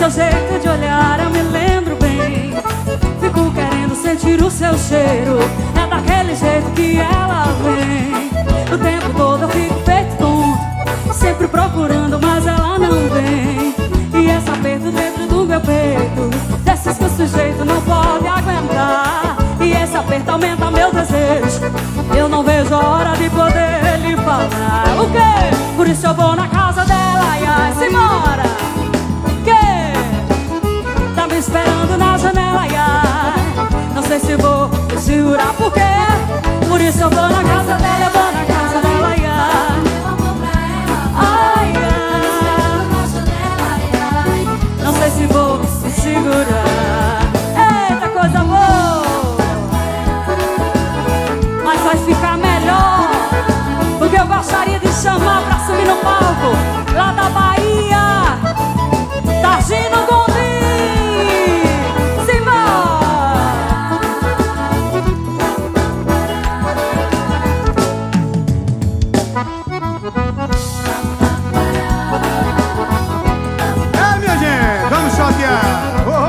seu jeito de olhar eu me lembro bem. Fico querendo sentir o seu cheiro. É daquele jeito que ela vem. O tempo todo eu fico feito tonto, sempre procurando, mas ela não vem. E esse aperto dentro do meu peito, desses que o sujeito não pode aguentar. E esse aperto aumenta meu desejo, eu não vejo a hora de poder lhe falar. O quê? Por isso eu vou na casa dela, ai, ai, Simora. Que? Tá me esperando na janela, ai, ai. Não sei se vou me segurar, por quê? Por isso eu vou na casa dela, eu vou na casa dela, ai, ai. Ai, ai. Não sei se vou me segurar. Eita, coisa boa. Mas vai ficar melhor, porque eu gostaria de chamar pra subir no palco, lá da Bahia, Targino Gondim. Simbora! É, minha gente, vamos chatear.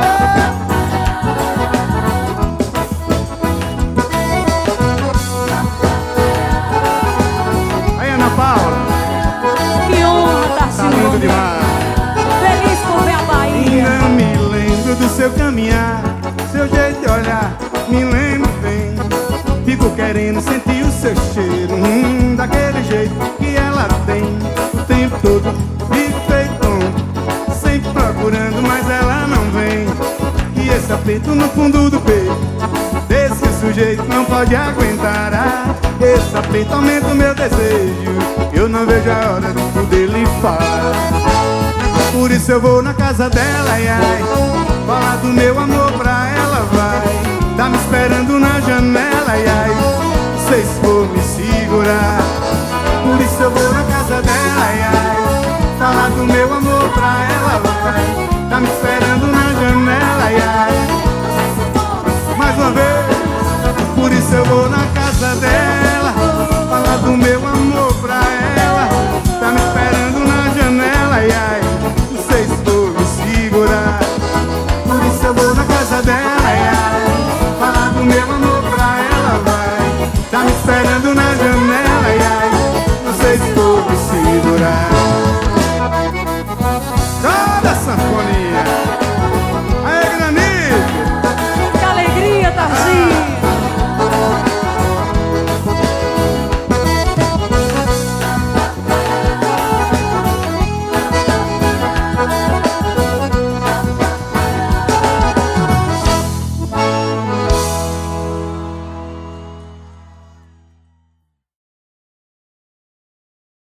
Aí, Ana Paula. Que honra, Targino Tá lindo Gondim. demais. Feliz por ver a Bahia. Ainda me lembro do seu caminhar, seu jeito de olhar, me lembro bem. Fico querendo sentir o seu cheiro, daquele jeito que ela tem. O tempo todo fico feito, sempre procurando, mas ela não vem. E esse aperto no fundo do peito, desse que o sujeito não pode aguentar. Esse aperto aumenta o meu desejo, eu não vejo a hora de poder lhe falar. Por isso eu vou na casa dela, ai, ai, falar do meu amor pra ela, vai. Tá me esperando na janela, ai, ai, não sei se vou me segurar. Por isso eu vou na casa dela, ai, ai, falar do meu amor pra ela, vai. Tá me esperando na janela, ai, ai. Mais uma vez. Por isso eu vou na casa dela, falar do meu amor pra ela. Tá me esperando na janela, ai, ai, não sei se vou me segurar. Por isso eu vou na casa dela, ai, ai, falar do meu amor pra ela, vai. Tá me esperando